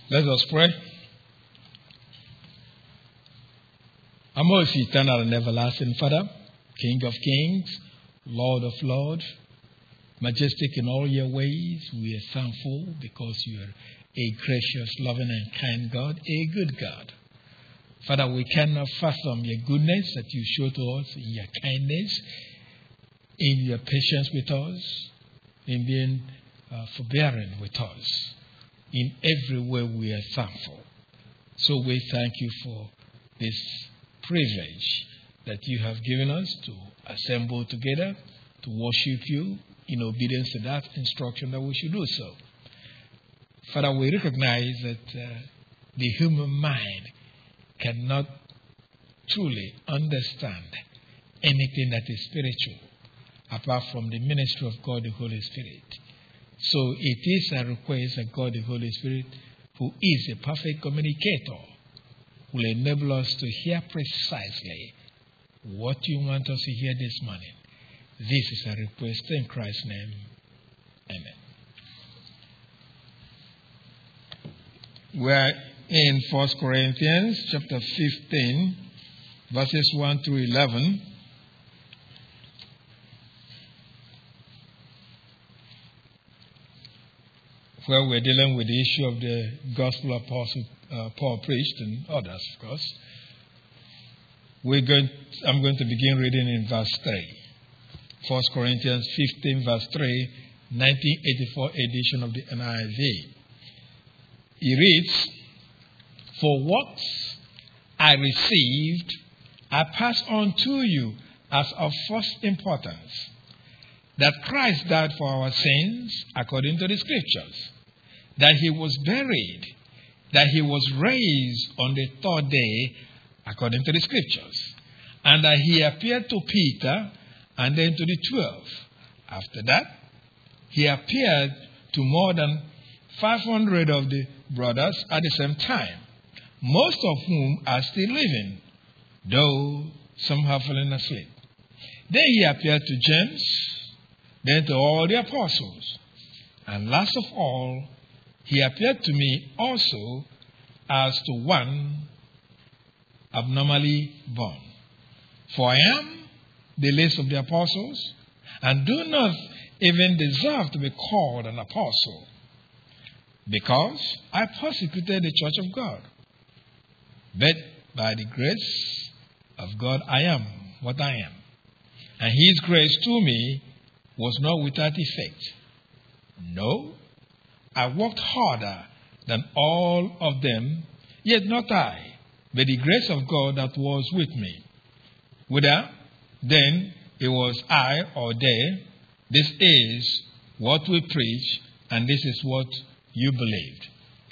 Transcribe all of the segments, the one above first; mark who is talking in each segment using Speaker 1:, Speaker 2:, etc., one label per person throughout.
Speaker 1: Let us pray. Our most eternal and everlasting Father, King of kings, Lord of lords, majestic in all your ways, we are thankful because you are a gracious, loving, and kind God, a good God. Father, we cannot fathom your goodness that you show to us in your kindness, in your patience with us, in being forbearing with us. In every way we are thankful. So we thank you for this privilege that you have given us to assemble together, to worship you in obedience to that instruction that we should do so. Father, we recognize that the human mind cannot truly understand anything that is spiritual apart from the ministry of God the Holy Spirit. So it is a request that God the Holy Spirit, who is a perfect communicator, will enable us to hear precisely what you want us to hear this morning. This is a request in Christ's name. Amen. We are in 1 Corinthians chapter 15, verses 1 through 11. Where we're dealing with the issue of the gospel apostle Paul preached and others, of course. I'm going to begin reading in verse 3. 1 Corinthians 15, verse 3, 1984 edition of the NIV. He reads, "For what I received, I pass on to you as of first importance, that Christ died for our sins according to the Scriptures, that he was buried, that he was raised on the third day according to the Scriptures, and that he appeared to Peter and then to the 12. After that, he appeared to more than 500 of the brothers at the same time, most of whom are still living, though some have fallen asleep. Then he appeared to James, then to all the apostles, and last of all, he appeared to me also as to one abnormally born. For I am the least of the apostles, and do not even deserve to be called an apostle, because I persecuted the church of God. But by the grace of God I am what I am. And his grace to me was not without effect. No, I worked harder than all of them, yet not I, but the grace of God that was with me. Whether then it was I or they, this is what we preach, and this is what you believed."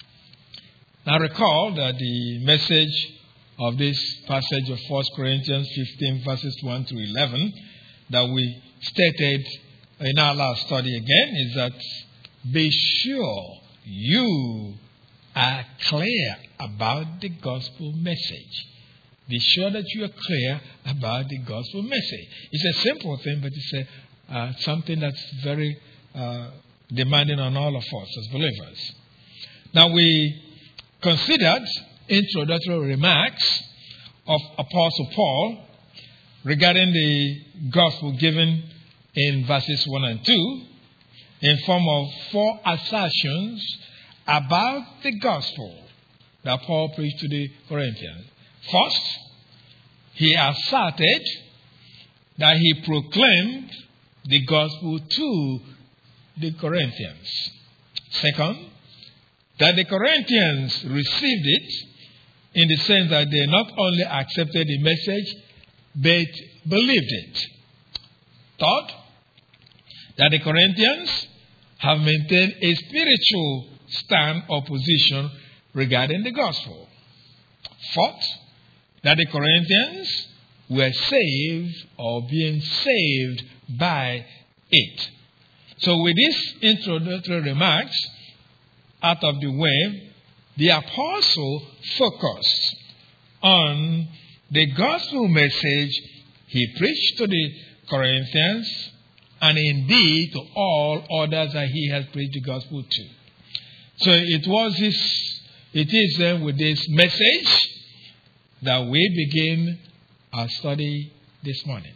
Speaker 1: Now recall that the message of this passage of 1 Corinthians 15, verses 1 through 11, that we stated in our last study again, is that be sure you are clear about the gospel message. Be sure that you are clear about the gospel message. It's a simple thing, but it's something that's very demanding on all of us as believers. Now, we considered introductory remarks of Apostle Paul regarding the gospel given in verses 1 and 2 in form of 4 assertions about the gospel that Paul preached to the Corinthians. First, he asserted that he proclaimed the gospel to the Corinthians. Second, that the Corinthians received it in the sense that they not only accepted the message, but believed it. Third, that the Corinthians have maintained a spiritual stand or position regarding the gospel. Fourth, that the Corinthians were saved or being saved by it. So with these introductory remarks out of the way, the apostle focused on the gospel message he preached to the Corinthians and indeed to all others that he has preached the gospel to. So it It is then with this message that we begin our study this morning.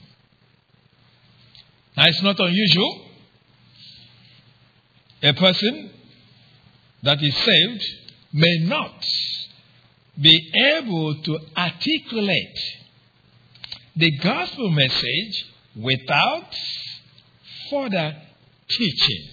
Speaker 1: Now, it's not unusual. A person that is saved may not be able to articulate the gospel message without further teaching.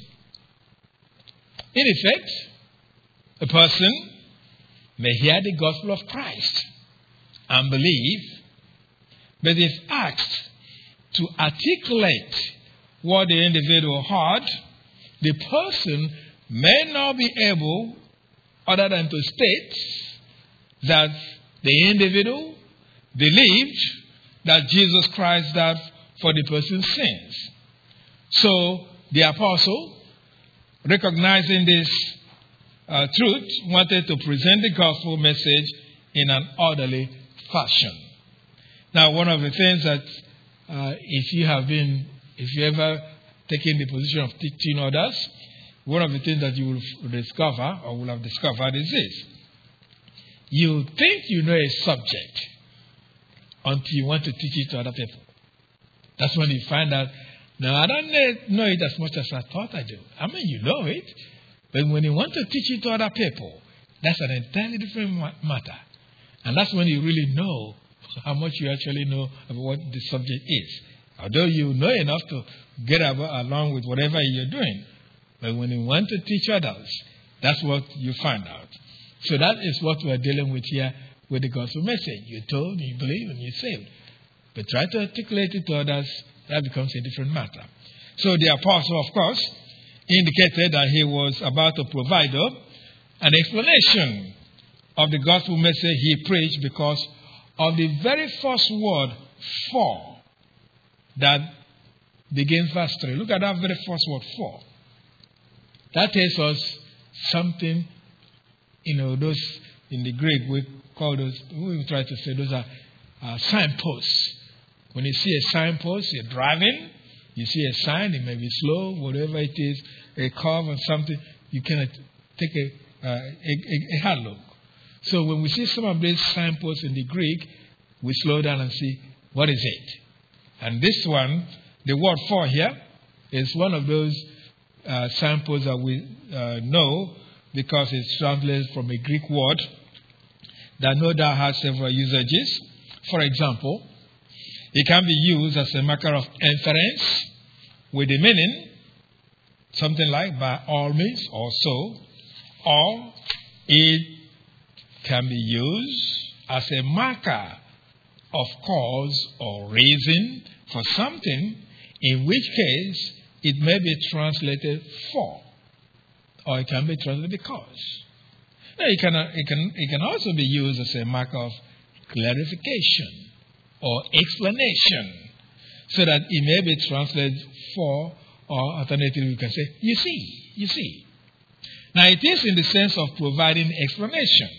Speaker 1: In effect, a person may hear the gospel of Christ and believe, but if asked to articulate what the individual heard, the person may not be able, other than to state that the individual believed that Jesus Christ died for the person's sins. So the apostle, recognizing this truth, wanted to present the gospel message in an orderly fashion. Now, one of the things that if you ever taken the position of teaching others, one of the things that you will discover or will have discovered is this. You think you know a subject until you want to teach it to other people. That's when you find out, no, I don't know it as much as I thought I do. I mean, you know it, but when you want to teach it to other people, that's an entirely different matter. And that's when you really know how much you actually know about what the subject is. Although you know enough to get along with whatever you're doing. But when you want to teach others, that's what you find out. So that is what we're dealing with here with the gospel message. You're told, you believe, and you're saved. But try to articulate it to others, that becomes a different matter. So the apostle, of course, indicated that he was about to provide an explanation of the gospel message he preached because of the very first word, for, that begins verse 3. Look at that very first word, for. That tells us something, those in the Greek, we try to say those are signposts. When you see a signpost, you're driving, you see a sign, it may be slow, whatever it is, a curve or something, you cannot take a hard look. So when we see some of these signposts in the Greek, we slow down and see, what is it? And this one, the word for here, is one of those signposts that we know because it's translated from a Greek word that no doubt has several usages. For example, it can be used as a marker of inference with the meaning, something like by all means or so, or it can be used as a marker of cause or reason for something, in which case it may be translated for, or it can be translated because. Now, it can also be used as a marker of clarification or explanation, so that it may be translated for, or alternatively we can say, you see. Now, it is in the sense of providing explanation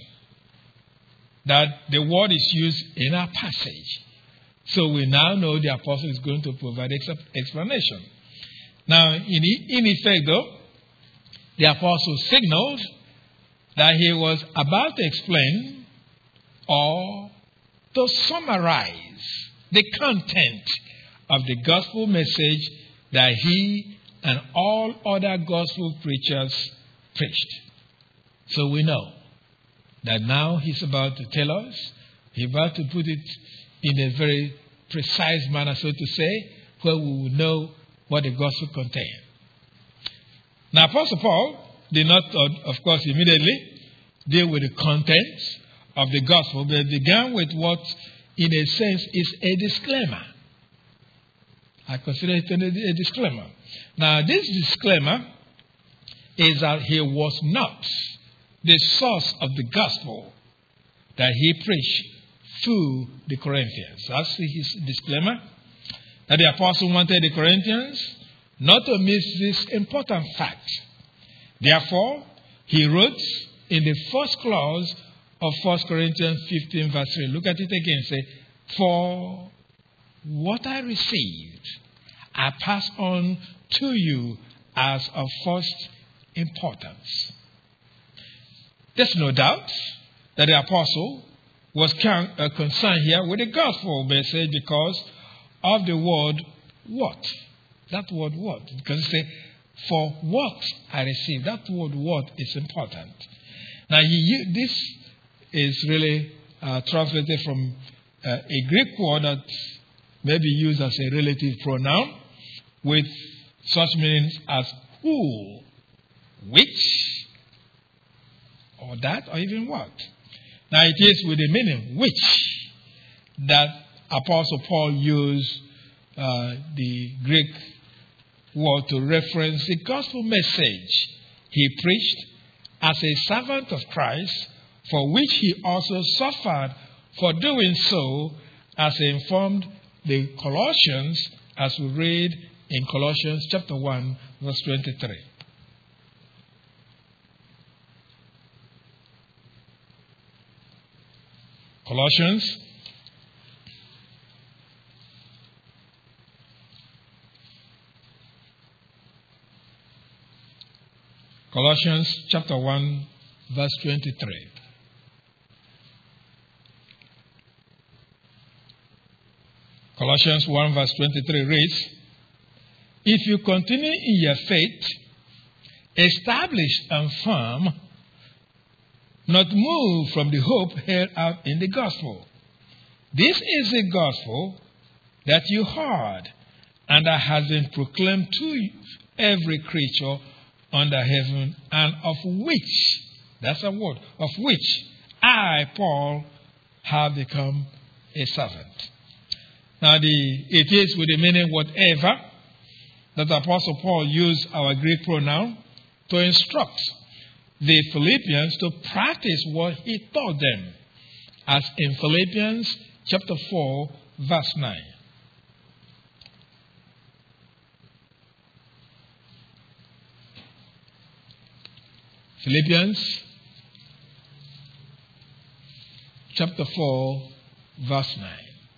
Speaker 1: that the word is used in our passage. So we now know the apostle is going to provide explanation. Now, in effect, though, the apostle signaled that he was about to explain or to summarize the content of the gospel message that he and all other gospel preachers preached. So we know that now he's about to tell us, he's about to put it in a very precise manner, so to say, where we will know what the gospel contains. Now, Apostle Paul did not, of course, immediately deal with the contents of the gospel, but began with what, in a sense, is a disclaimer. I consider it a disclaimer. Now, this disclaimer is that he was not the source of the gospel that he preached through the Corinthians. That's his disclaimer. That the apostle wanted the Corinthians not to miss this important fact. Therefore, he wrote in the first clause of 1 Corinthians 15 verse 3. Look at it again. Say, for what I received, I pass on to you as of first importance. There's no doubt that the apostle was concerned here with the gospel message because of the word what. That word what. Because it says, for what I received. That word what is important. Now, this is really translated from a Greek word that may be used as a relative pronoun with such meanings as who, which, or that, or even what. Now, it is with the meaning which that Apostle Paul used the Greek word to reference the gospel message he preached as a servant of Christ, for which he also suffered for doing so, as he informed the Colossians, as we read in Colossians chapter 1, verse 23. Colossians chapter 1, verse 23. Colossians 1 verse 23 reads, if you continue in your faith, established and firm, not moved from the hope held out in the gospel. This is the gospel that you heard and that has been proclaimed to every creature under heaven, and of which, that's a word, of which I, Paul, have become a servant. Now, it is with the meaning whatever that Apostle Paul used our Greek pronoun to instruct the Philippians to practice what he taught them, as in Philippians chapter 4, verse 9. Philippians chapter 4, verse 9.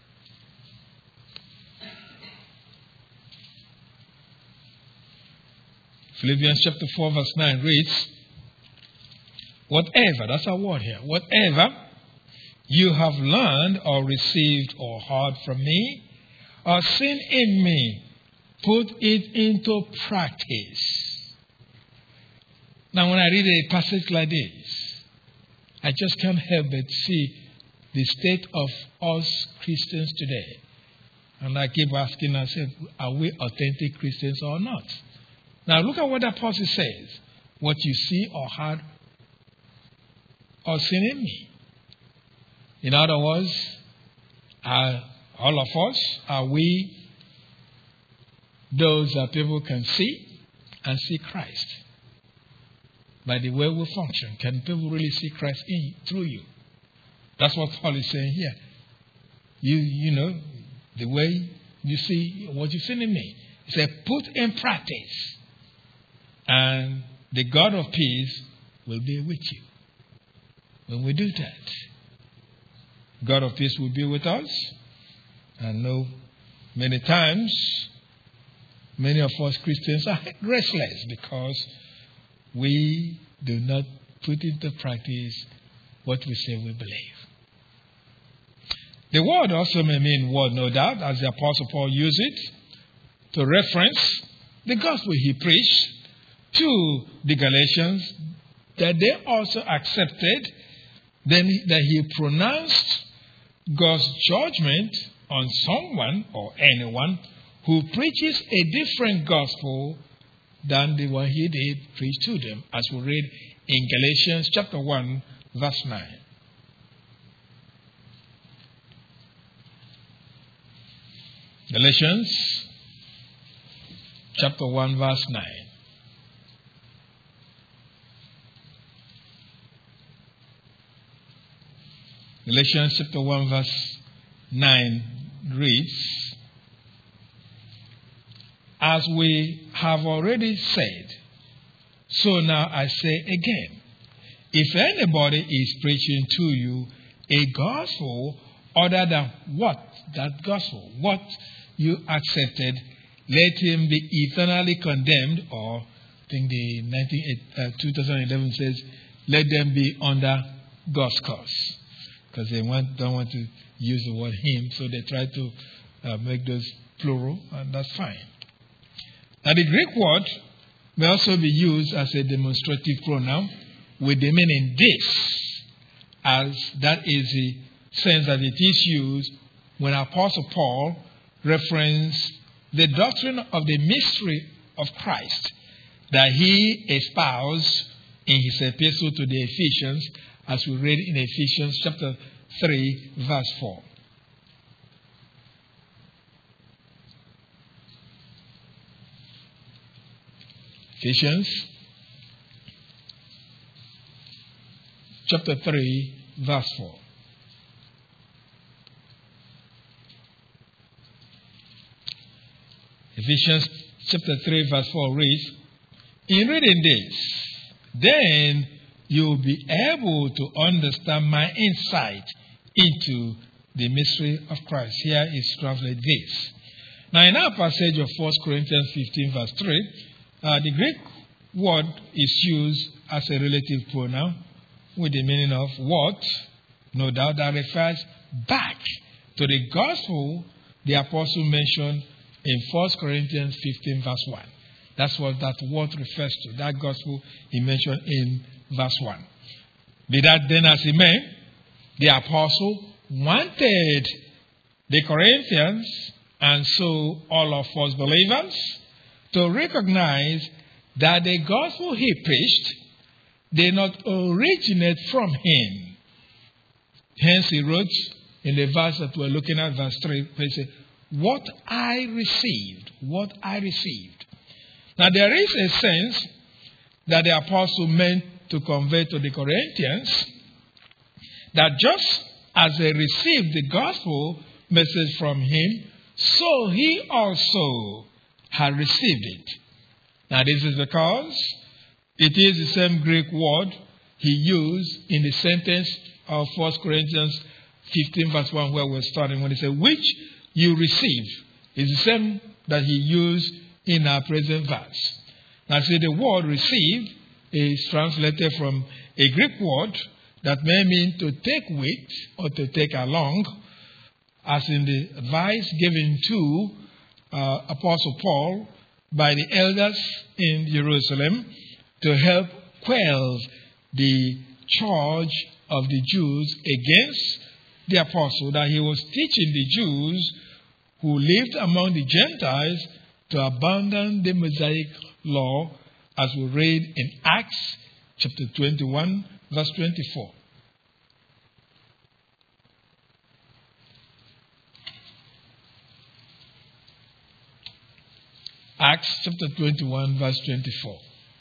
Speaker 1: Philippians chapter 4, verse 9 reads, whatever, that's our word here, whatever you have learned or received or heard from me or seen in me, put it into practice. Now, when I read a passage like this, I just can't help but see the state of us Christians today. And I keep asking myself, are we authentic Christians or not? Now, look at what the apostle says. What you see or heard or seen in me. In other words, are all of us, are we those that people can see and see Christ? By the way we function, can people really see Christ through you? That's what Paul is saying here. You know, the way you see what you've seen in me. He said, put in practice. And the God of peace will be with you. When we do that, God of peace will be with us. I know many times, many of us Christians are restless because we do not put into practice what we say we believe. The word also may mean word, no doubt, as the Apostle Paul used it to reference the gospel he preached to the Galatians, that they also accepted, then that he pronounced God's judgment on someone or anyone who preaches a different gospel than the one he did preach to them, as we read in Galatians chapter 1, verse 9. Galatians chapter 1, verse 9. Galatians chapter 1, verse 9 reads, as we have already said, so now I say again, if anybody is preaching to you a gospel other than that gospel, what you accepted, let him be eternally condemned, or I think the 2011 says, let them be under God's curse. Because they don't want to use the word him, so they try to make those plural, and that's fine. Now, the Greek word may also be used as a demonstrative pronoun with the meaning this, as that is the sense that it is used when Apostle Paul referenced the doctrine of the mystery of Christ that he espoused in his epistle to the Ephesians, as we read in Ephesians chapter 3, verse 4. Ephesians chapter 3, verse 4. Ephesians chapter 3, verse 4 reads, in reading this, then you will be able to understand my insight into the mystery of Christ. Here is translated this. Now, in our passage of 1 Corinthians 15, verse 3, the Greek word is used as a relative pronoun with the meaning of what? No doubt that refers back to the gospel the apostle mentioned in 1 Corinthians 15, verse 1. That's what that word refers to, that gospel he mentioned in verse 1. Be that then as it may, the apostle wanted the Corinthians, and so all of us believers, to recognize that the gospel he preached did not originate from him. Hence he wrote in the verse that we're looking at, verse 3, he said, what I received. Now there is a sense that the apostle meant to convey to the Corinthians that just as they received the gospel message from him, so he also had received it. Now this is because it is the same Greek word he used in the sentence of 1 Corinthians 15 verse 1 where we're starting, when he said, which you receive, is the same that he used in our present verse. Now see, the word receive is translated from a Greek word that may mean to take with or to take along, as in the advice given to Apostle Paul by the elders in Jerusalem to help quell the charge of the Jews against the apostle, that he was teaching the Jews who lived among the Gentiles to abandon the Mosaic law, as we read in Acts chapter 21, verse 24. Acts chapter 21, verse 24.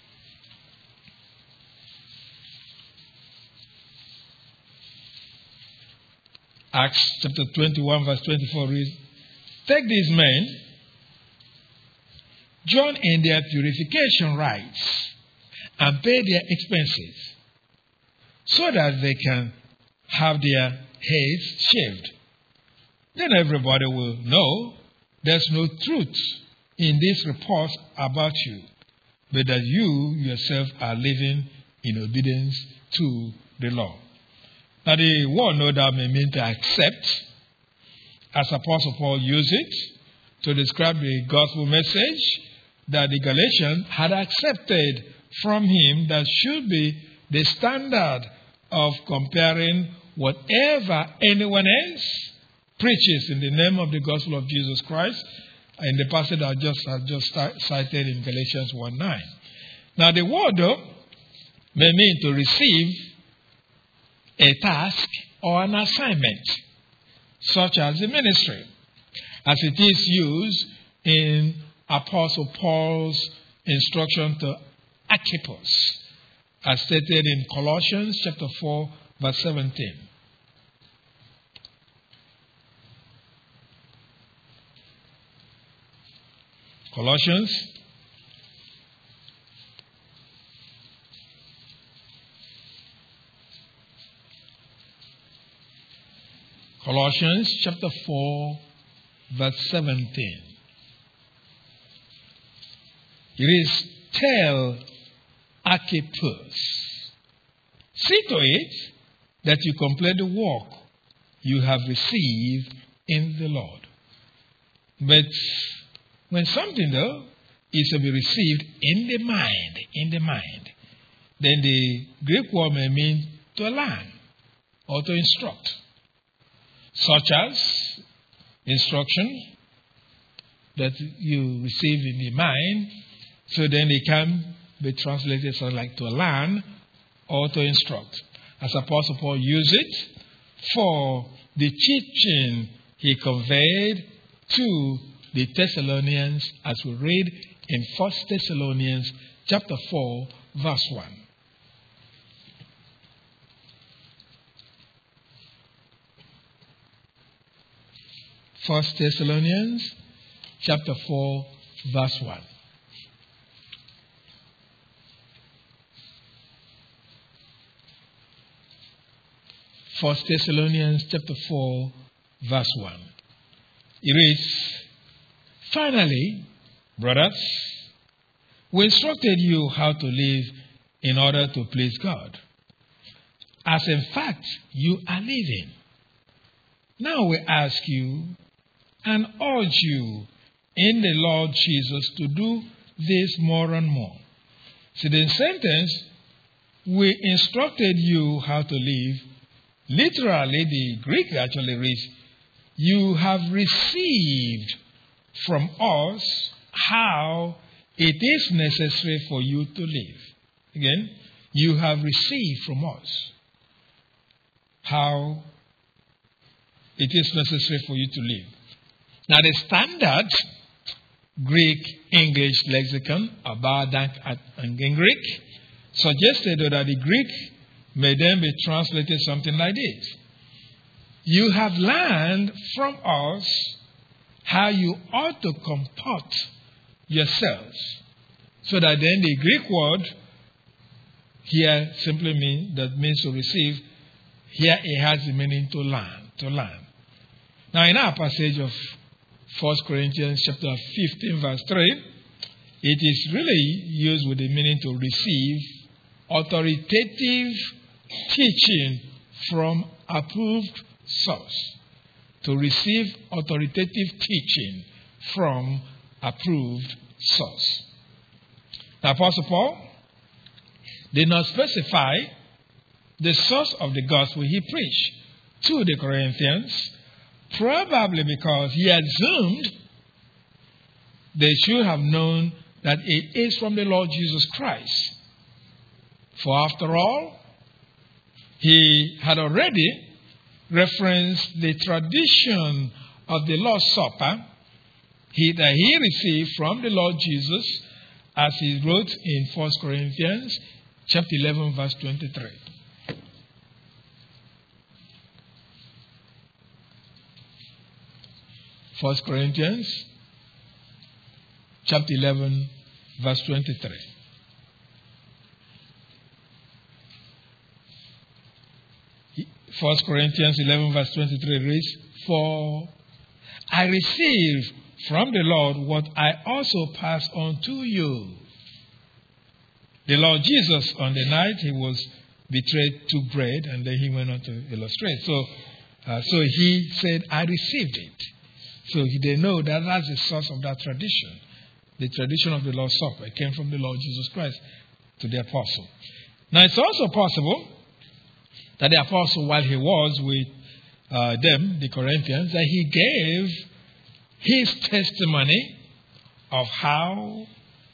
Speaker 1: Acts chapter 21, verse 24 reads, take these men, join in their purification rites, and pay their expenses, so that they can have their heads shaved. Then everybody will know there's no truth in these reports about you, but that you yourself are living in obedience to the law. Now the word no doubt may mean to accept, as Apostle Paul used it to describe the gospel message that the Galatians had accepted from him, that should be the standard of comparing whatever anyone else preaches in the name of the gospel of Jesus Christ, in the passage I just cited in Galatians 1:9. Now the word though may mean to receive a task or an assignment, such as the ministry, as it is used in Apostle Paul's instruction to Archippus, as stated in Colossians chapter 4, verse 17. Colossians chapter 4, verse 17. It is, tell Archippus See to it that you complete the work you have received in the Lord. But when something, though, is to be received in the mind, then the Greek word may mean to learn or to instruct, such as instruction that you receive in the mind, so then it can be translated so like to learn or to instruct. As Apostle Paul used it for the teaching he conveyed to the Thessalonians, as we read in 1 Thessalonians chapter 4, verse 1. 1 Thessalonians chapter 4, verse 1. First Thessalonians chapter 4, verse 1. It reads, "Finally, brothers, we instructed you how to live in order to please God, as in fact you are living. Now we ask you and urge you in the Lord Jesus to do this more and more." See, the sentence, "we instructed you how to live," literally, the Greek actually reads, "You have received from us how it is necessary for you to live." Again, you have received from us how it is necessary for you to live. Now, the standard Greek-English lexicon, Abardank and Gingrich, suggested that the Greek may then be translated something like this: "You have learned from us how you ought to comport yourselves." So that then the Greek word here simply means to receive. Here it has the meaning to learn. Now, in our passage of 1 Corinthians chapter 15, verse 3, it is really used with the meaning to receive authoritative teaching from approved source. To receive authoritative teaching from approved source. The Apostle Paul did not specify the source of the gospel he preached to the Corinthians, probably because he assumed they should have known that it is from the Lord Jesus Christ. For after all, he had already referenced the tradition of the Lord's Supper that he received from the Lord Jesus, as he wrote in 1 Corinthians chapter 11, verse 23. First Corinthians chapter 11, verse 23. First Corinthians 11, verse 23 reads, "For I received from the Lord what I also passed on to you. The Lord Jesus, on the night he was betrayed, took bread," and then he went on to illustrate. So he said, "I received it." So they know that that's the source of that tradition. The tradition of the Lord's Supper. It came from the Lord Jesus Christ to the apostle. Now, it's also possible that the apostle, while he was with them, the Corinthians, that he gave his testimony of how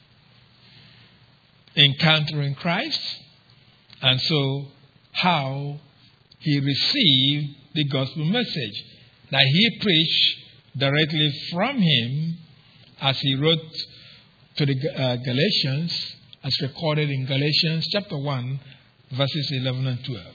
Speaker 1: encountering Christ, and so how he received the gospel message that he preached directly from him, as he wrote to the Galatians, as recorded in Galatians chapter 1, verses 11 and 12.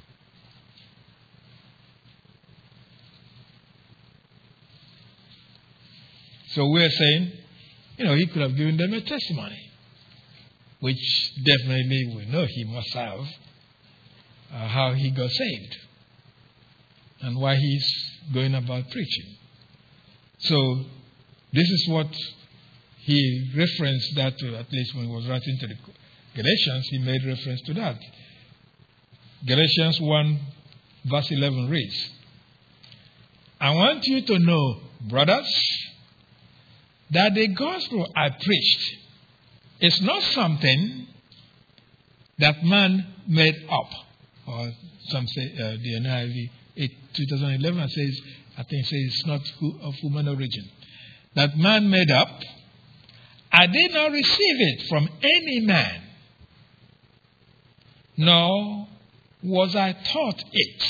Speaker 1: So we're saying, he could have given them a testimony, which definitely we know he must have, how he got saved and why he's going about preaching. So this is what he referenced that to, at least when he was writing to the Galatians, he made reference to that. Galatians 1 verse 11 reads, I want you to know, brothers, that the gospel I preached is not something that man made up. Or some say, the NIV 2011 says, I think says it's not of human origin. That man made up. I did not receive it from any man, nor was I taught it.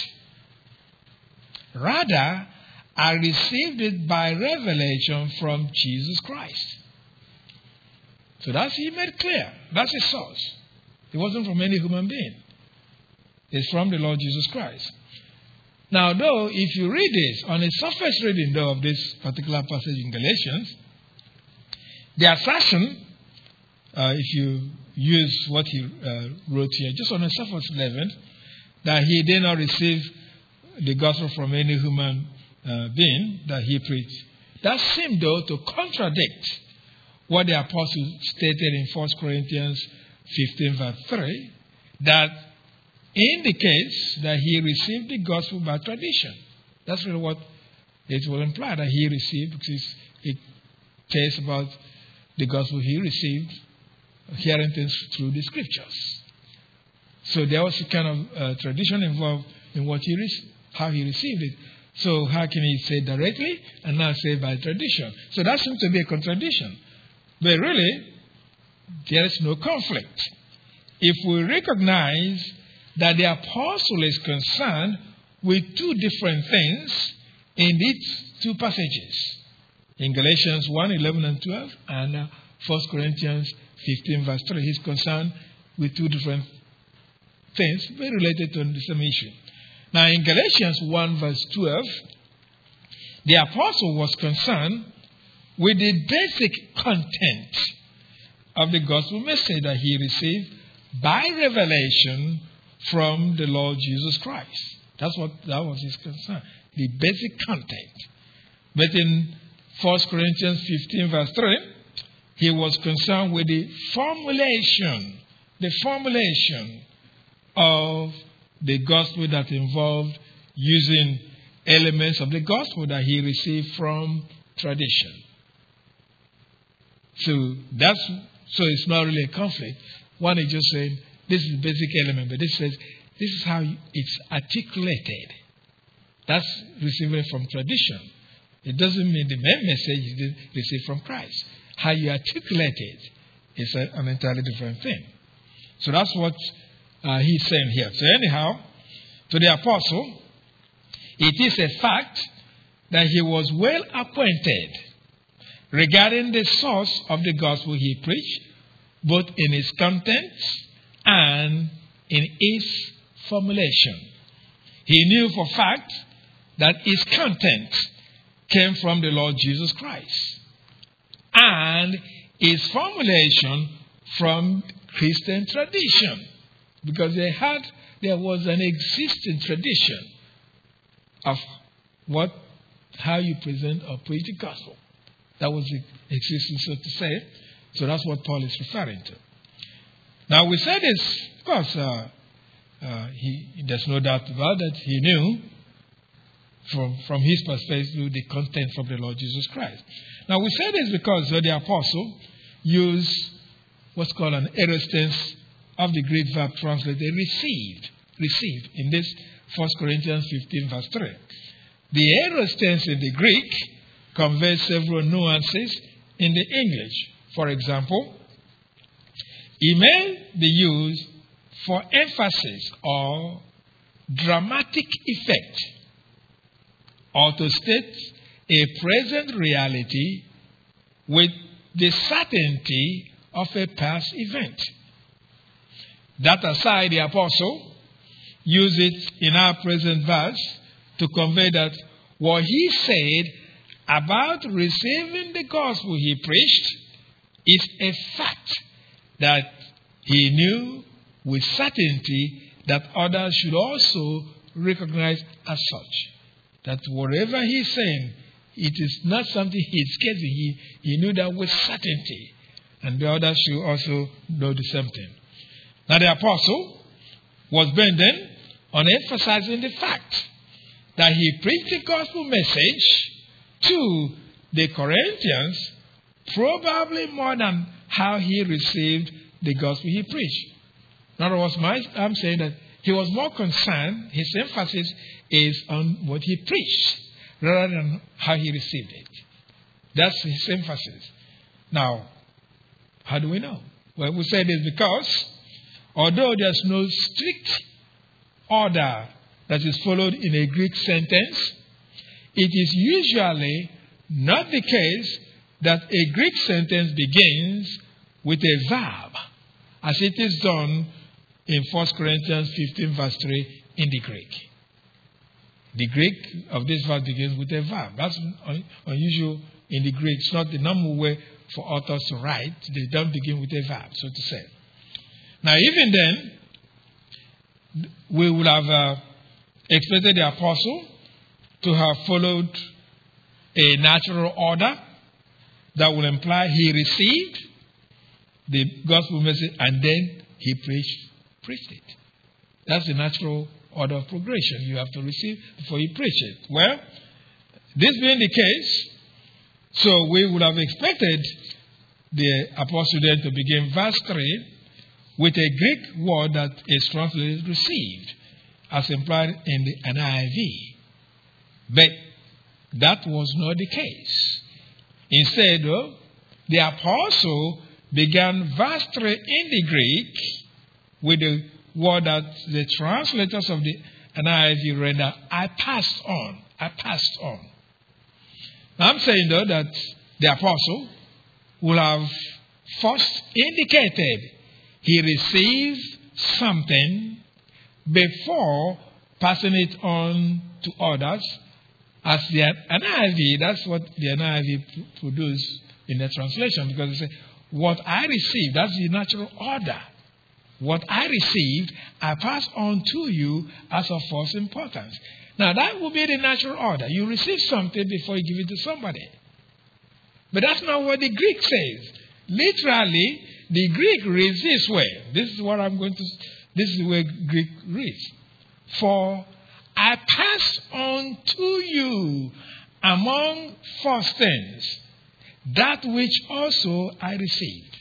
Speaker 1: Rather, I received it by revelation from Jesus Christ. So that's he made clear. That's his source. It wasn't from any human being. It's from the Lord Jesus Christ. Now, though, if you read this, on a surface reading, though, of this particular passage in Galatians, the assertion, if you use what he wrote here, just on a surface level, that he did not receive the gospel from any human being that he preached, that seemed, though, to contradict what the apostle stated in 1 Corinthians 15 verse 3, that indicates that he received the gospel by tradition. That's really what it will imply, that he received, because it tells about the gospel he received, hearing things through the scriptures. So there was a kind of tradition involved in what how he received it. So how can he say directly and not say by tradition? So that seems to be a contradiction. But really, there is no conflict. If we recognize that the apostle is concerned with two different things in these two passages, in Galatians 1, 11 and 12, and 1 Corinthians 15 verse 3, he's concerned with two different things very related to the same issue. Now in Galatians 1 verse 12, the apostle was concerned with the basic content of the gospel message that he received by revelation from the Lord Jesus Christ. That was his concern, the basic content. But in 1 Corinthians 15 verse 3, he was concerned with the formulation of the gospel that involved using elements of the gospel that he received from tradition. So it's not really a conflict. One is just saying this is the basic element, but this says this is how it's articulated. That's received from tradition. It doesn't mean the main message you didn't receive from Christ. How you articulate it is an entirely different thing. So that's what he's saying here. So anyhow, to the apostle, it is a fact that he was well acquainted regarding the source of the gospel he preached, both in its contents and in its formulation. He knew for fact that its content came from the Lord Jesus Christ, and its formulation from Christian tradition, because there was an existing tradition of how you present or preach the gospel. That was existing, so to say. So that's what Paul is referring to. Now we say this because there's no doubt about that. He knew from his perspective the content from the Lord Jesus Christ. Now we say this because the apostle used what's called an aorist tense of the Greek verb translated received in this 1 Corinthians 15 verse 3. The aorist tense in the Greek conveys several nuances in the English. For example, it may be used for emphasis or dramatic effect, or to state a present reality with the certainty of a past event. That aside, the apostle used it in our present verse to convey that what he said about receiving the gospel he preached is a fact that he knew with certainty that others should also recognize as such. That whatever he's saying, it is not something he's guessing. He knew that with certainty. And the others should also know the same thing. Now the apostle was bending on emphasizing the fact that he preached the gospel message to the Corinthians probably more than how he received the gospel he preached. In other words, I'm saying that he was more concerned, his emphasis is on what he preached rather than how he received it. That's his emphasis. Now, how do we know? Well, we say this because although there's no strict order that is followed in a Greek sentence, it is usually not the case that a Greek sentence begins with a verb, as it is done in 1 Corinthians 15 verse 3 in the Greek. The Greek of this verse begins with a verb. That's unusual in the Greek. It's not the normal way for authors to write. They don't begin with a verb, so to say. Now, even then, we would have expected the apostle to have followed a natural order that would imply he received the gospel message and then he preached it. That's the natural order of progression. You have to receive before you preach it. Well, this being the case, so we would have expected the apostle then to begin verse 3 with a Greek word that is translated received, as implied in the NIV. But that was not the case. Instead, the apostle began verse 3 in the Greek with the word that the translators of the NIV render, I passed on. I passed on. Now, I'm saying, though, that the apostle will have first indicated he received something before passing it on to others. As the NIV, that's what the NIV produced in the translation, because they say, what I received, that's the natural order. What I received, I pass on to you as of first importance. Now, that will be the natural order. You receive something before you give it to somebody. But that's not what the Greek says. Literally, the Greek reads this way. This is the way Greek reads. For I pass on to you among first things that which also I received.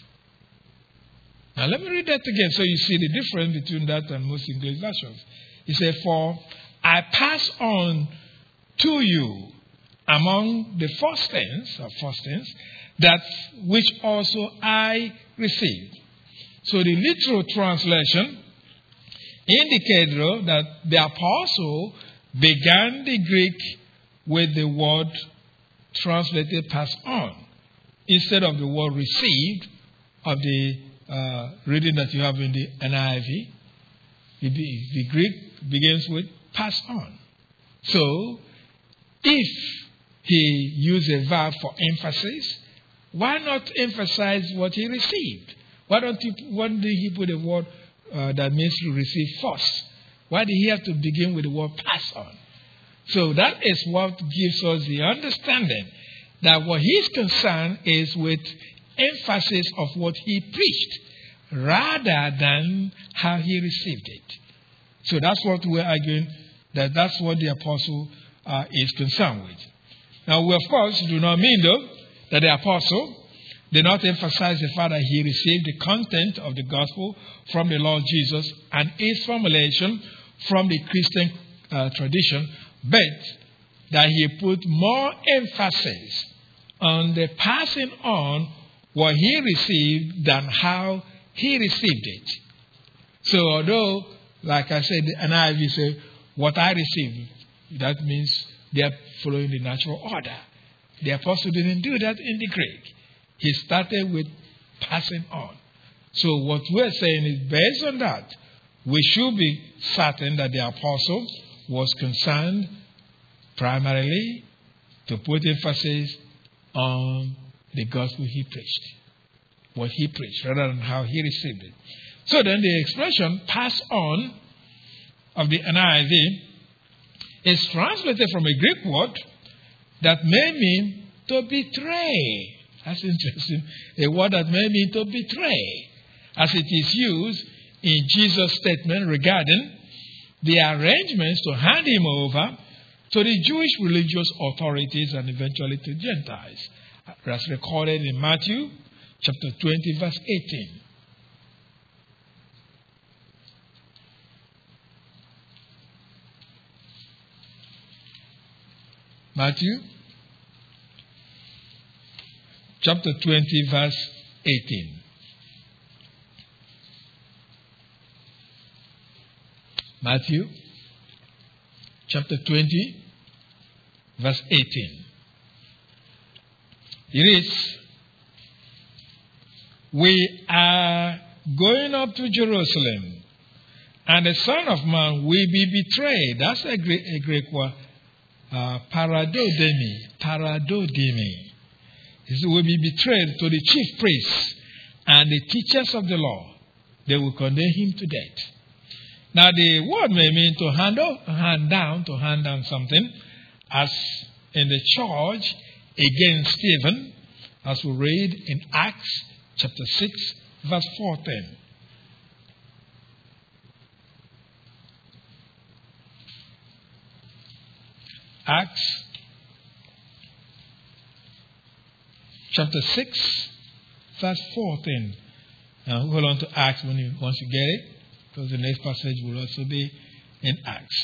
Speaker 1: Now let me read that again so you see the difference between that and most English versions. He said, for I pass on to you among the first things, that which also I received. So the literal translation indicates that the apostle began the Greek with the word translated pass on instead of the word received of the reading that you have in the NIV. The Greek begins with pass on. So, if he used a verb for emphasis, why not emphasize what he received? Why did he put a word that means to receive first? Why did he have to begin with the word pass on? So that is what gives us the understanding that what he's concerned is with emphasis of what he preached rather than how he received it. So that's what we're arguing, that's what the apostle is concerned with. Now, we of course do not mean, though, that the apostle did not emphasize the fact that he received the content of the gospel from the Lord Jesus and its formulation from the Christian tradition, but that he put more emphasis on the passing on what he received than how he received it. So although, like I said, the NIV says, what I received, that means they are following the natural order. The apostle didn't do that in the Greek. He started with passing on. So what we're saying is, based on that, we should be certain that the apostle was concerned primarily to put emphasis on the gospel he preached. What he preached, rather than how he received it. So then the expression pass on of the NIV is translated from a Greek word that may mean to betray. That's interesting. A word that may mean to betray, as it is used in Jesus' statement regarding the arrangements to hand him over to the Jewish religious authorities and eventually to Gentiles, as recorded in Matthew chapter 20, verse 18. Matthew chapter 20, verse 18. Matthew chapter 20, verse 18. It is, we are going up to Jerusalem, and the Son of Man will be betrayed. That's a Greek word, paradodemi. He will be betrayed to the chief priests and the teachers of the law. They will condemn him to death. Now, the word may mean to hand down something, as in the charge against Stephen, as we read in Acts chapter 6, verse 14. Acts chapter 6, verse 14. Now, hold on to Acts once you get it, because the next passage will also be in Acts.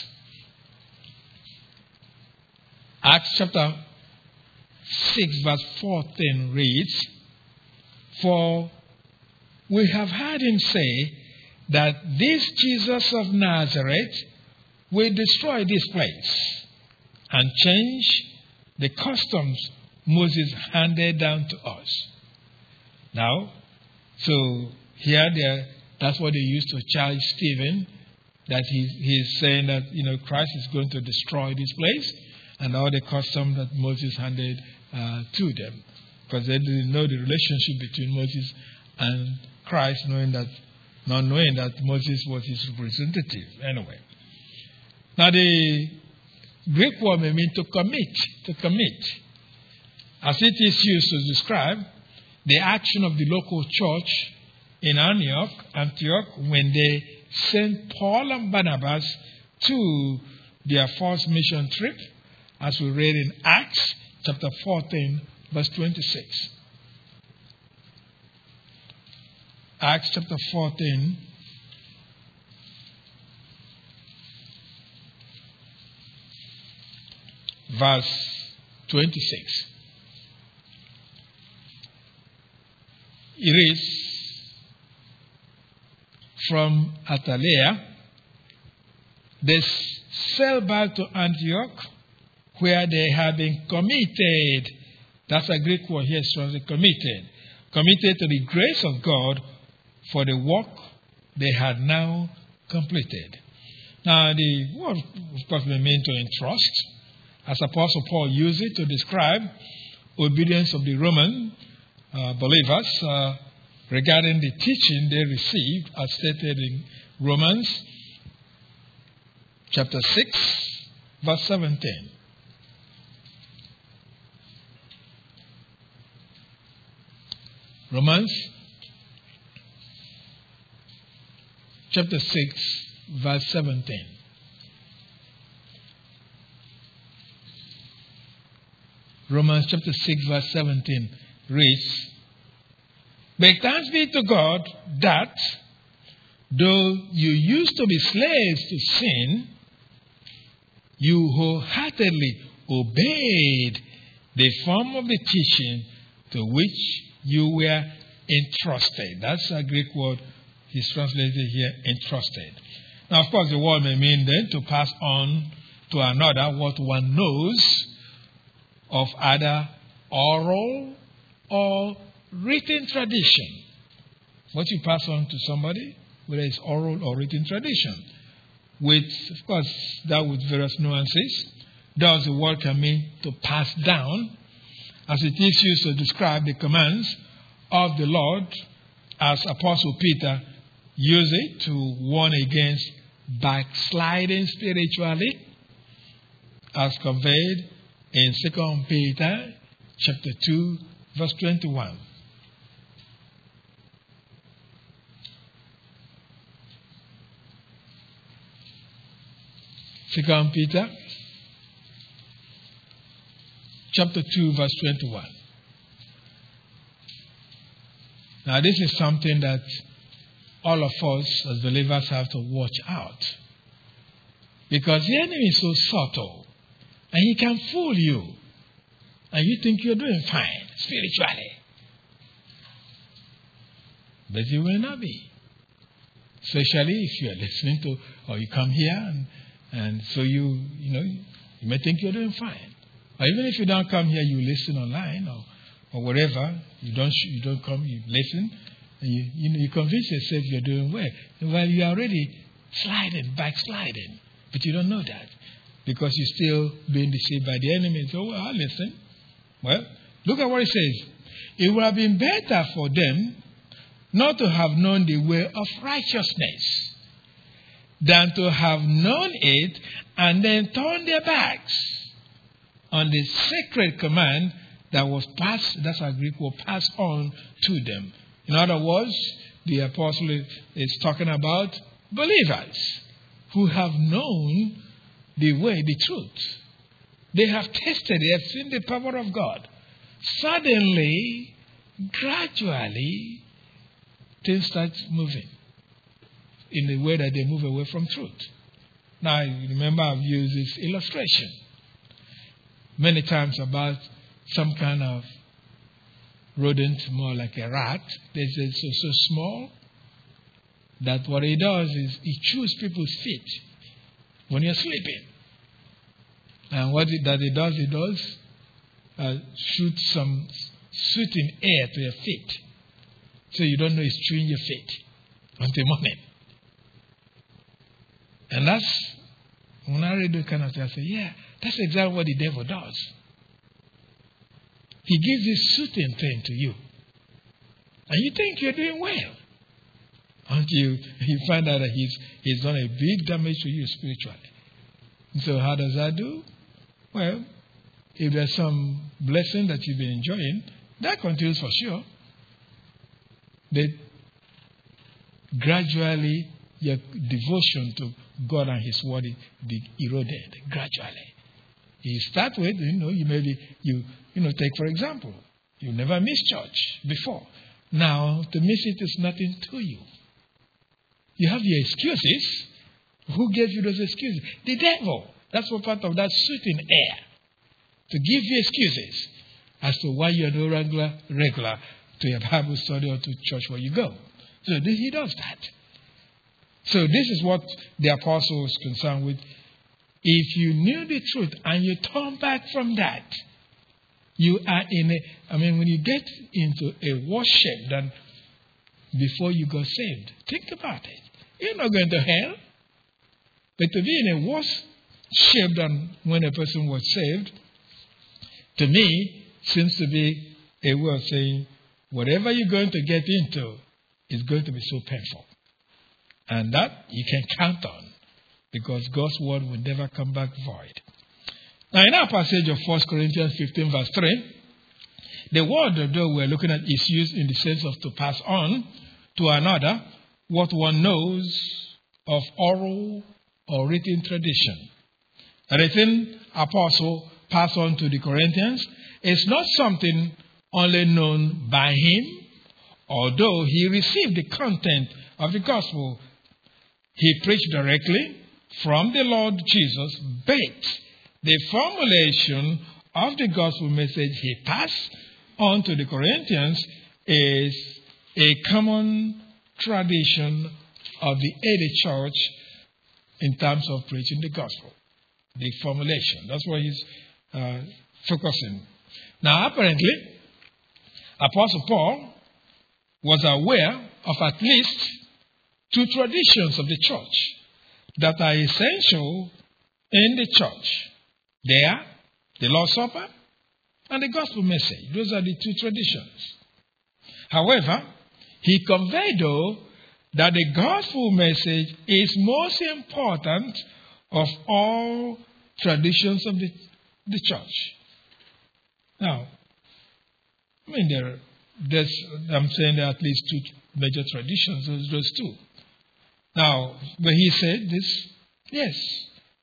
Speaker 1: Acts chapter 6, verse 14 reads, "For we have heard him say that this Jesus of Nazareth will destroy this place and change the customs Moses handed down to us." Now, so here that's what they used to charge Stephen, that he's saying that, Christ is going to destroy this place and all the customs that Moses handed to them. Because they didn't know the relationship between Moses and Christ, not knowing that Moses was his representative. Anyway. Now, the Greek word may mean to commit. As it is used to describe the action of the local church in Antioch, when they sent Paul and Barnabas to their first mission trip, as we read in Acts chapter 14, verse 26. Acts chapter 14, verse 26. It is, from Attalia, they sailed back to Antioch, where they had been committed. That's a Greek word here, committed. Committed to the grace of God for the work they had now completed. Now, the word, of course, may mean to entrust, as Apostle Paul used it to describe obedience of the Roman believers regarding the teaching they received, as stated in Romans chapter 6, verse 17. Romans chapter 6, verse 17. Romans chapter 6, verse 17 reads, "But thanks be to God that, though you used to be slaves to sin, you wholeheartedly obeyed the form of the teaching to which you were entrusted." That's a Greek word. He's translated here, entrusted. Now, of course, the word may mean then to pass on to another what one knows of either oral or written tradition. What you pass on to somebody, whether it's oral or written tradition, with, of course, that with various nuances. Thus, the word can mean to pass down, as it is used to describe the commands of the Lord, as Apostle Peter used it to warn against backsliding spiritually, as conveyed in 2 Peter chapter 2, verse 21. 2 Peter chapter 2, verse 21. Now, this is something that all of us as believers have to watch out. Because the enemy is so subtle, and he can fool you, and you think you're doing fine spiritually. But you will not be. Especially if you are listening to, or you come here, and so you may think you're doing fine. Or even if you don't come here, you listen online or wherever. You don't come, you listen, and you convince yourself you're doing well. While you're already backsliding. But you don't know that because you're still being deceived by the enemy. So, I'll listen. Well, look at what it says. It would have been better for them not to have known the way of righteousness than to have known it and then turn their backs on the sacred command that was passed, that's our Greek word, passed on to them. In other words, the apostle is talking about believers who have known the way, the truth. They have tested, they have seen the power of God. Suddenly, gradually, things start moving in the way that they move away from truth. Now, remember I've used this illustration many times about some kind of rodent, more like a rat. It's so small that what it does is it chews people's feet when you're sleeping. And what it does shoot some soothing air to your feet. So you don't know it's chewing your feet until morning. And that's, when I read that kind of thing, I say, yeah, that's exactly what the devil does. He gives this soothing thing to you. And you think you're doing well. Until you find out that he's done a big damage to you spiritually. And so how does that do? Well, if there's some blessing that you've been enjoying, that continues for sure. But gradually, your devotion to God and His Word be eroded. Gradually. You start with, take for example, you never missed church before. Now, to miss it is nothing to you. You have your excuses. Who gave you those excuses? The devil. That's what part of that soothing air. To give you excuses as to why you're no regular to your Bible study or to church where you go. So he does that. So this is what the apostle is concerned with. If you knew the truth and you turn back from that, you are when you get into a worse shape than before you got saved, think about it. You're not going to hell. But to be in a worse shape than when a person was saved, to me, seems to be a way of saying, whatever you're going to get into is going to be so painful. And that you can count on, because God's word will never come back void. Now, in our passage of 1 Corinthians 15, verse 3, the word that we're looking at is used in the sense of to pass on to another what one knows of oral or written tradition. A written apostle passed on to the Corinthians is not something only known by him, although he received the content of the gospel. He preached directly from the Lord Jesus, but the formulation of the gospel message he passed on to the Corinthians is a common tradition of the early church in terms of preaching the gospel. The formulation. That's what he's focusing. Now, apparently, Apostle Paul was aware of at least two traditions of the church that are essential in the church. They are the Lord's Supper and the gospel message. Those are the two traditions. However, he conveyed, though, that the gospel message is most important of all traditions of the church. Now, I'm saying there are at least two major traditions, those two. Now, but he said this, yes,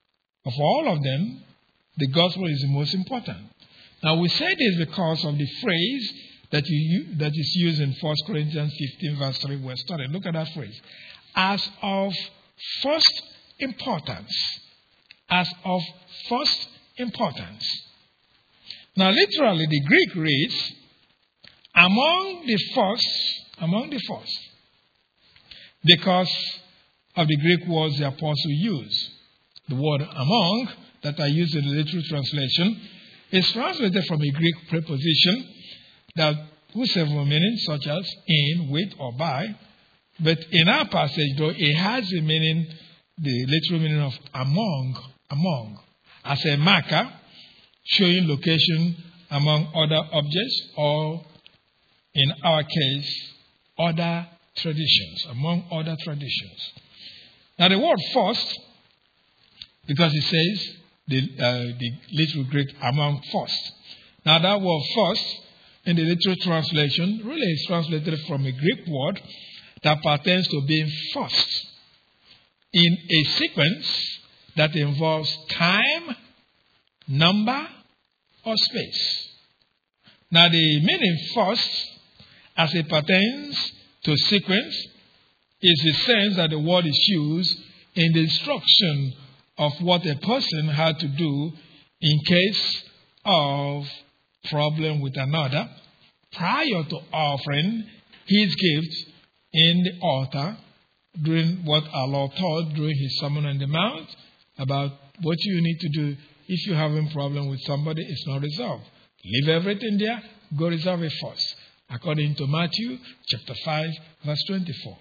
Speaker 1: Of all of them, the gospel is the most important. Now, we say this because of the phrase that is used in 1 Corinthians 15, verse 3. We're studying. Look at that phrase. As of first importance. As of first importance. Now, literally, the Greek reads, among the first, because of the Greek words the apostle used. The word among that I use in the literal translation is translated from a Greek preposition that with several meanings, such as in, with, or by. But in our passage, though, it has the meaning, the literal meaning of among, as a marker showing location among other objects, or in our case, other traditions, among other traditions. Now the word first, because it says the literal Greek among first. Now that word first in the literal translation really is translated from a Greek word that pertains to being first in a sequence that involves time, number, or space. Now the meaning first, as it pertains to sequence, is the sense that the word is used in the instruction of what a person had to do in case of problem with another prior to offering his gift in the altar during what our Lord taught during his Sermon on the Mount about what you need to do if you're having a problem with somebody, it's not resolved. Leave everything there, go resolve it first. According to Matthew chapter 5, verse 24.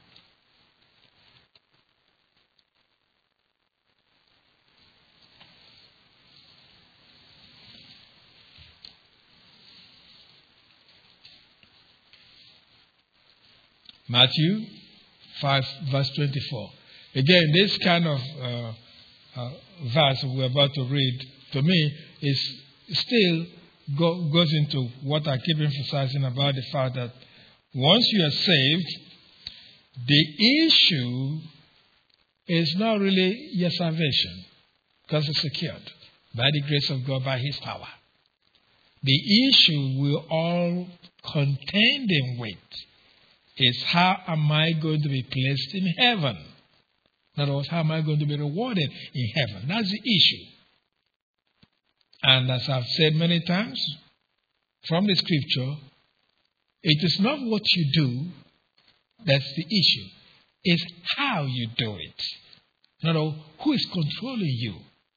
Speaker 1: Matthew 5, verse 24. Again, this kind of verse we're about to read, to me, is still goes into what I keep emphasizing about the fact that once you are saved, the issue is not really your salvation, because it's secured by the grace of God, by His power. The issue we're all contending with is, how am I going to be placed in heaven? In other words, how am I going to be rewarded in heaven? That's the issue. And as I've said many times from the scripture, it is not what you do that's the issue. It's how you do it. In other words, who is controlling you?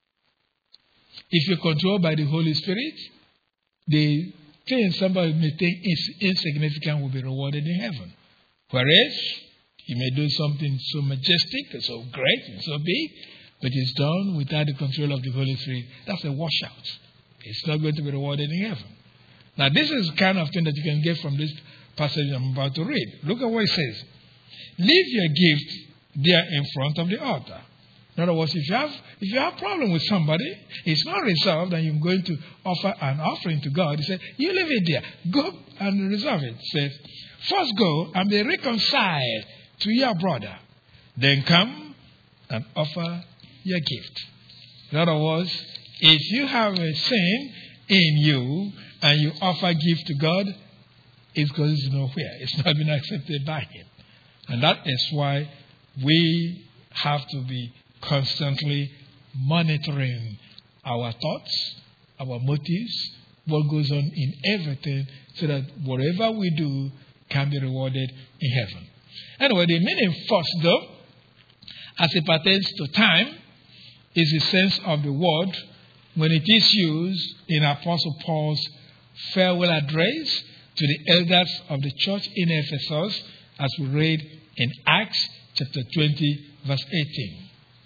Speaker 1: If you're controlled by the Holy Spirit, the thing somebody may think is insignificant will be rewarded in heaven. Whereas, you may do something so majestic, so great, and so big, but it's done without the control of the Holy Spirit. That's a washout. It's not going to be rewarded in heaven. Now, this is the kind of thing that you can get from this passage I'm about to read. Look at what it says. Leave your gift there in front of the altar. In other words, if you have a problem with somebody, it's not resolved, and you're going to offer an offering to God, He said, you leave it there. Go and resolve it. He says, first go and be reconciled to your brother. Then come and offer your gift. In other words, if you have a sin in you and you offer gift to God, it goes nowhere. It's not been accepted by Him. And that is why we have to be constantly monitoring our thoughts, our motives, what goes on in everything, so that whatever we do can be rewarded in heaven. Anyway, the meaning first, though, as it pertains to time, is the sense of the word when it is used in Apostle Paul's farewell address to the elders of the church in Ephesus, as we read in Acts chapter 20, verse 18.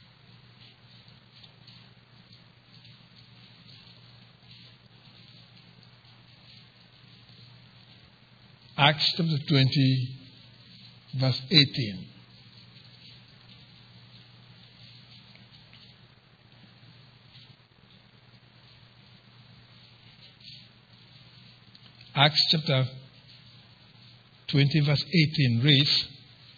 Speaker 1: Acts chapter 20, verse 18. Acts chapter 20, verse 18 reads,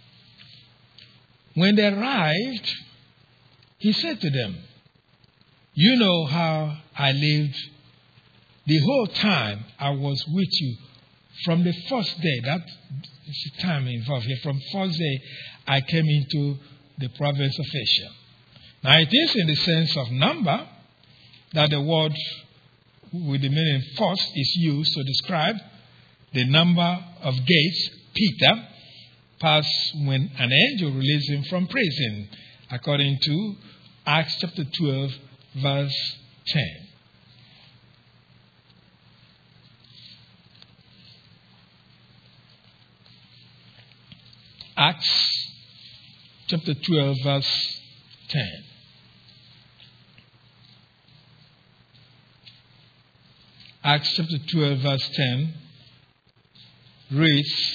Speaker 1: when they arrived, he said to them, You know how I lived the whole time I was with you. From the first day, that is the time involved here. From first day, I came into the province of Asia. Now, it is in the sense of number that the word with the meaning first is used to describe the number of gates Peter passed when an angel released him from prison, according to Acts chapter 12, verse 10. Acts chapter 12, verse 10. Acts chapter 12, verse 10 reads,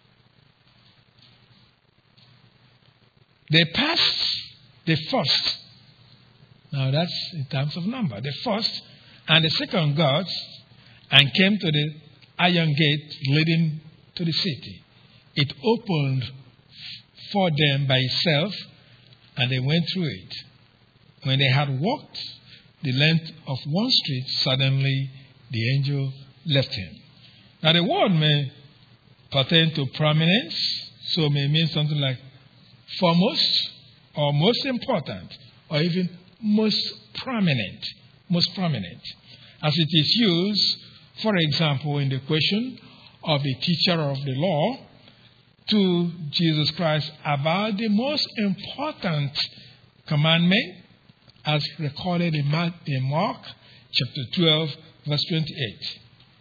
Speaker 1: they passed the first. Now that's in terms of number. The first and the second guards and came to the iron gate leading to the city. It opened for them by itself, and they went through it. When they had walked the length of one street, suddenly the angel left him. Now the word may pertain to prominence, so it may mean something like foremost, or most important, or even most prominent. Most prominent. As it is used, for example, in the question of the teacher of the law to Jesus Christ about the most important commandment as recorded in Mark chapter 12, verse 28.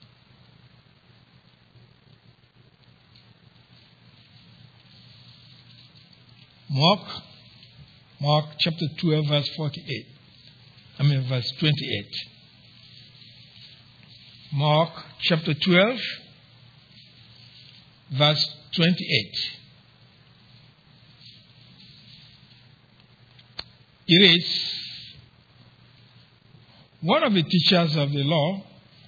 Speaker 1: Mark chapter 12, verse 28. Mark chapter 12, verse 28. It is one of the teachers of the law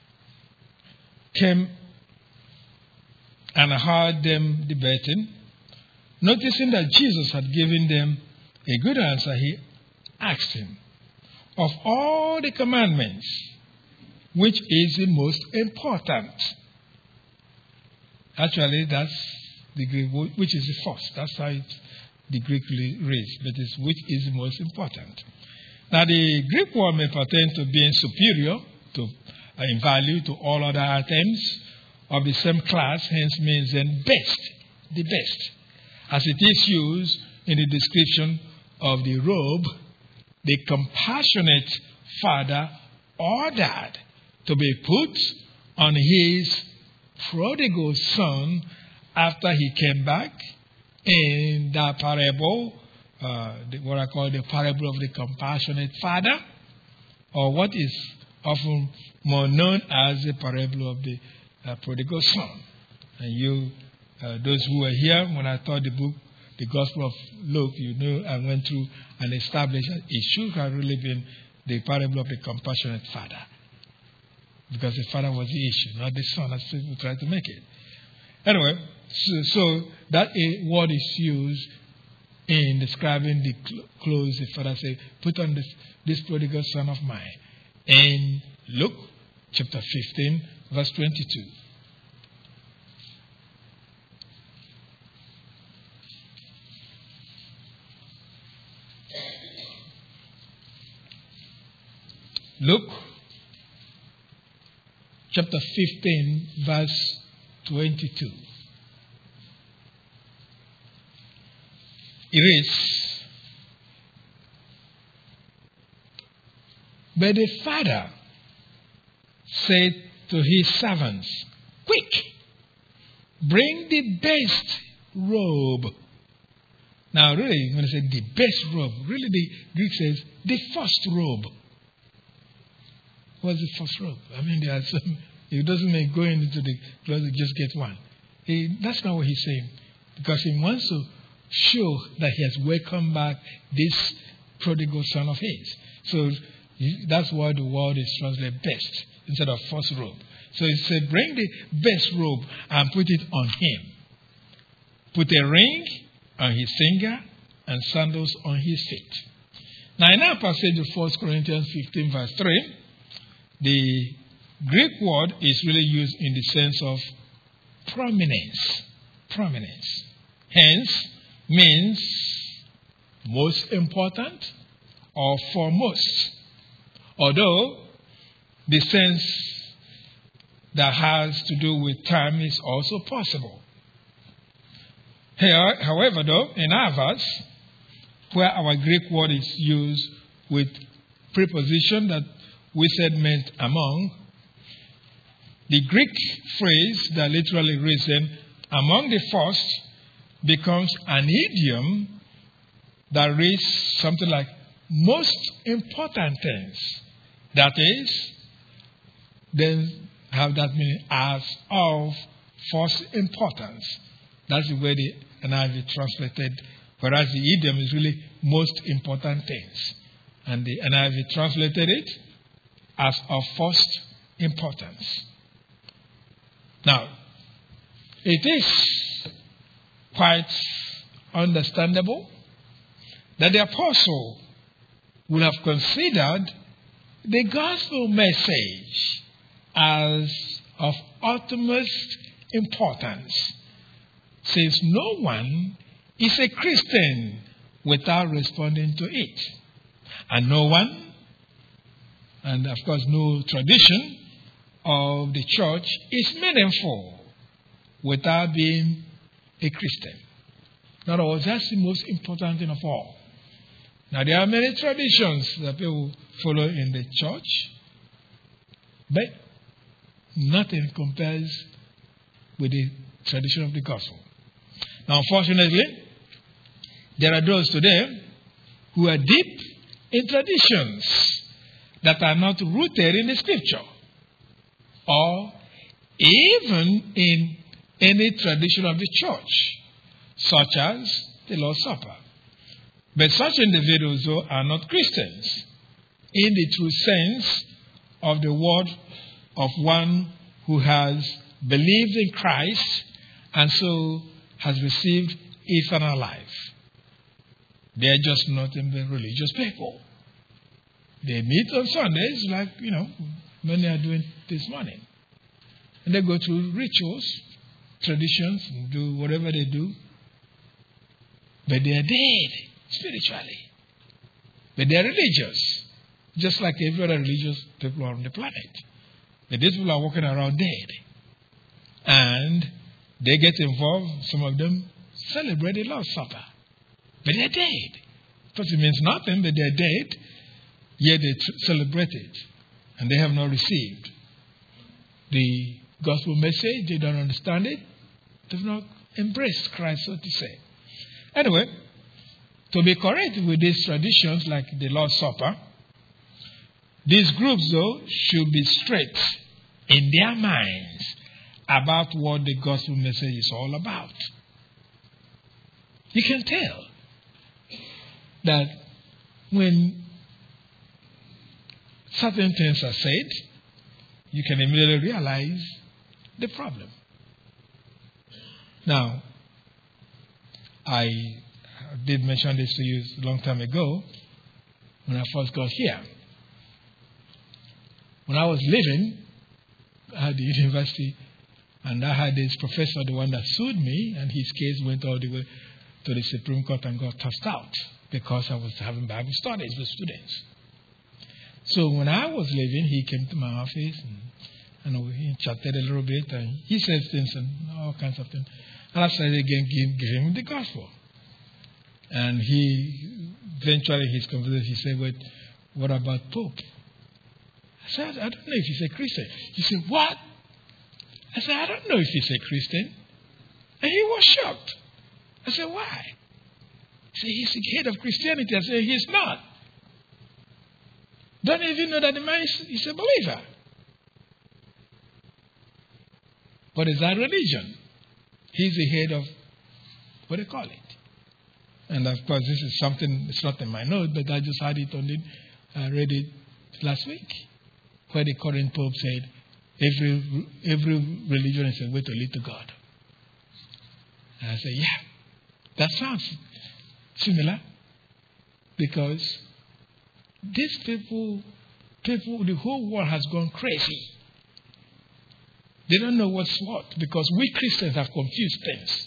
Speaker 1: came and heard them debating. Noticing that Jesus had given them a good answer, he asked him, of all the commandments, which is the most important? Actually, that's the Greek, which is the first. That's how the Greek reads, but it's which is the most important. Now, the Greek word may pertain to being superior to in value to all other items of the same class, hence means then best, the best. As it is used in the description of the robe, the compassionate father ordered to be put on his prodigal son after he came back in that parable, what I call the parable of the compassionate father, or what is often more known as the parable of the prodigal son. And you, those who were here when I taught the book, the Gospel of Luke, you know, I went through and established that it should have really been the parable of the compassionate father. Because the father was the issue, not the son, as people try to make it. Anyway, so that a word is used in describing the clothes. The father said, put on this prodigal son of mine. In Luke chapter 15, verse 22. Luke chapter 15, verse 22. It is, but the father said to his servants, quick, bring the best robe. Now, really, when I say the best robe, really the Greek says the first robe. What's the first robe? I mean, there are some, it doesn't mean going into the closet, just get one. That's not what he's saying. Because he wants to show that he has welcomed back this prodigal son of his. So that's why the word is translated best instead of first robe. So he said, bring the best robe and put it on him. Put a ring on his finger and sandals on his feet. Now, in our passage of 1 Corinthians 15, verse 3, the Greek word is really used in the sense of prominence. Prominence. Hence, means most important or foremost. Although the sense that has to do with time is also possible. Here, however, though, in our verse, where our Greek word is used with preposition that we said meant among, the Greek phrase that literally reads them among the first becomes an idiom that reads something like most important things. That is, then have that meaning as of first importance. That's the way the NIV translated, whereas the idiom is really most important things. And the NIV translated it as of first importance. Now, it is quite understandable that the apostle would have considered the gospel message as of utmost importance, since no one is a Christian without responding to it. And no one, and of course no tradition of the church is meaningful without being a Christian. In other words, that's the most important thing of all. Now, there are many traditions that people follow in the church, but nothing compares with the tradition of the gospel. Now, unfortunately, there are those today who are deep in traditions that are not rooted in the scripture or even in any tradition of the church, such as the Lord's Supper. But such individuals, though, are not Christians in the true sense of the word of one who has believed in Christ and so has received eternal life. They are just not in the religious people. They meet on Sundays like, many are doing this morning. And they go through rituals, traditions, and do whatever they do. But they are dead spiritually. But they are religious, just like every other religious people on the planet. But these people are walking around dead. And they get involved, some of them celebrate the Lord's Supper. But they're dead. Because it means nothing, but they're dead, yet they celebrate it. And they have not received the gospel message. They don't understand it. They've not embraced Christ, so to say. Anyway, to be correct with these traditions like the Lord's Supper, these groups, though, should be straight in their minds about what the gospel message is all about. You can tell that when certain things are said, you can immediately realize the problem. Now, I did mention this to you a long time ago when I first got here. When I was living at the university, and I had this professor, the one that sued me, and his case went all the way to the Supreme Court and got tossed out because I was having Bible studies with students. So when I was leaving, he came to my office and we chatted a little bit, and he said things and all kinds of things. And I started again give him the gospel. And he eventually, his conversation, he said, "Wait, what about Pope?" I said, "I don't know if he's a Christian." He said, "What?" I said, "I don't know if he's a Christian." And he was shocked. I said, "Why?" He said, "He's the head of Christianity." I said, "He's not. Don't even know that the man is a believer." What is that religion? He's the head of, what do you call it? And of course, this is something, it's not in my note, but I just had it on it, I read it last week, where the current Pope said, every religion is a way to lead to God. And I said, yeah, that sounds similar, because these people, the whole world has gone crazy. They don't know what's what because we Christians have confused things.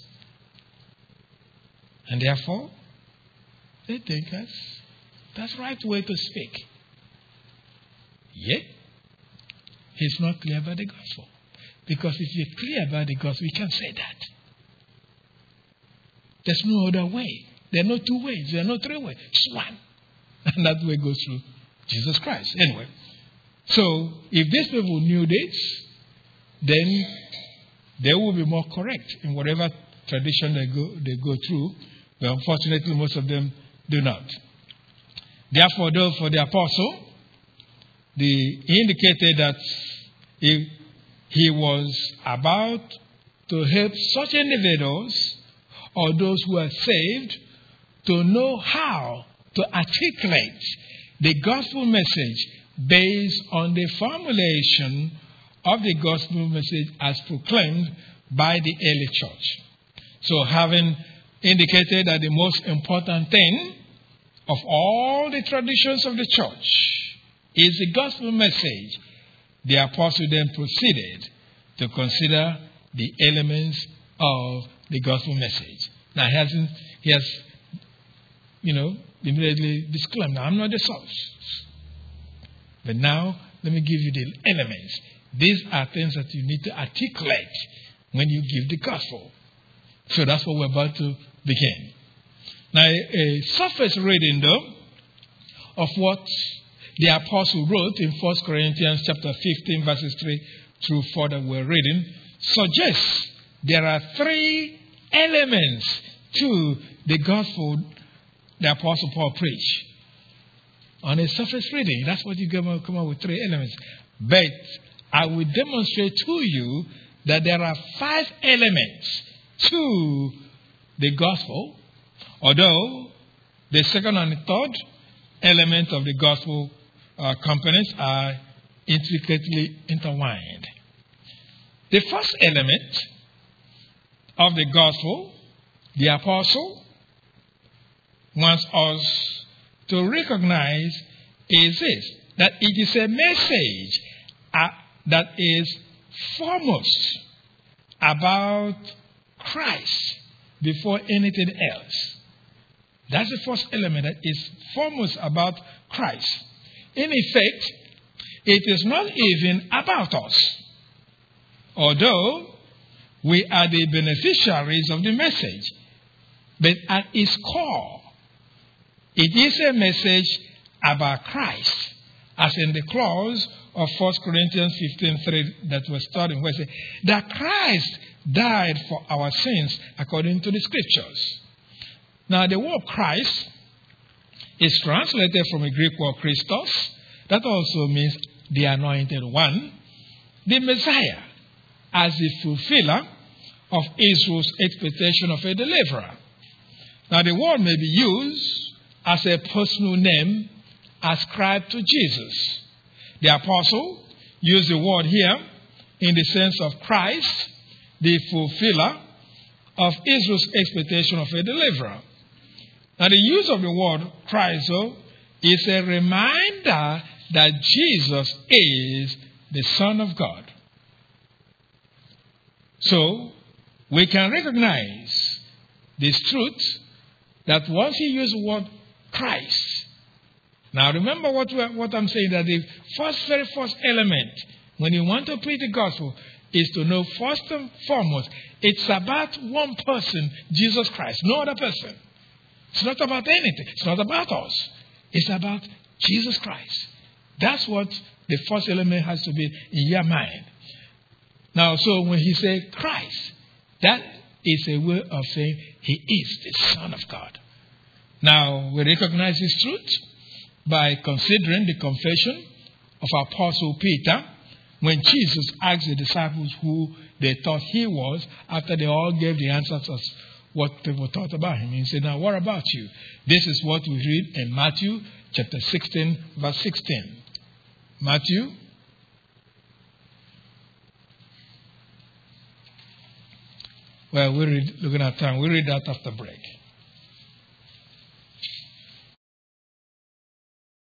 Speaker 1: And therefore, they think that's the right way to speak. Yet, he's not clear about the gospel. Because if you're clear about the gospel, you can say that. There's no other way. There are no two ways. There are no three ways. Just one. And that way goes through Jesus Christ. Anyway, so if these people knew this, then they will be more correct in whatever tradition they go through. But unfortunately, most of them do not. Therefore, though, for the apostle, he indicated that if he was about to help such individuals or those who are saved to know how to articulate the gospel message based on the formulation of the gospel message as proclaimed by the early church. So having indicated that the most important thing of all the traditions of the church is the gospel message, the apostle then proceeded to consider the elements of the gospel message. Now he has immediately disclaimed, now I'm not the source. But now let me give you the elements. These are things that you need to articulate when you give the gospel. So that's what we're about to begin. Now, a surface reading, though, of what the apostle wrote in 1 Corinthians chapter 15, verses 3 through 4 that we're reading, suggests there are three elements to the gospel the apostle Paul preached. On a surface reading, that's what you come up with, three elements. But I will demonstrate to you that there are 5 elements to the gospel, although the second and the third element of the gospel components are intricately intertwined. The first element of the gospel, the apostle wants us to recognize is this, that it is a message that is foremost about Christ before anything else. That's the first element, that is foremost about Christ. In effect, it is not even about us, although we are the beneficiaries of the message. But at its core, it is a message about Christ, as in the clause of 1 Corinthians 15:3 that we're studying, where it says that Christ died for our sins according to the scriptures. Now, the word Christ is translated from a Greek word Christos. That also means the anointed one, the Messiah, as the fulfiller of Israel's expectation of a deliverer. Now, the word may be used as a personal name ascribed to Jesus. The apostle used the word here in the sense of Christ, the fulfiller of Israel's expectation of a deliverer. Now, the use of the word Christ, though, is a reminder that Jesus is the Son of God. So, we can recognize this truth that once he used the word Christ. Now, remember what I'm saying, that the very first element when you want to preach the gospel is to know first and foremost, it's about one person, Jesus Christ, no other person. It's not about anything. It's not about us. It's about Jesus Christ. That's what the first element has to be in your mind. Now, so when he says Christ, that is a way of saying he is the Son of God. Now, we recognize this truth by considering the confession of Apostle Peter when Jesus asked the disciples who they thought he was, after they all gave the answers of what people thought about him. He said, now what about you? This is what we read in Matthew chapter 16, verse 16. Matthew. Well, we read, looking at time, we read that after break.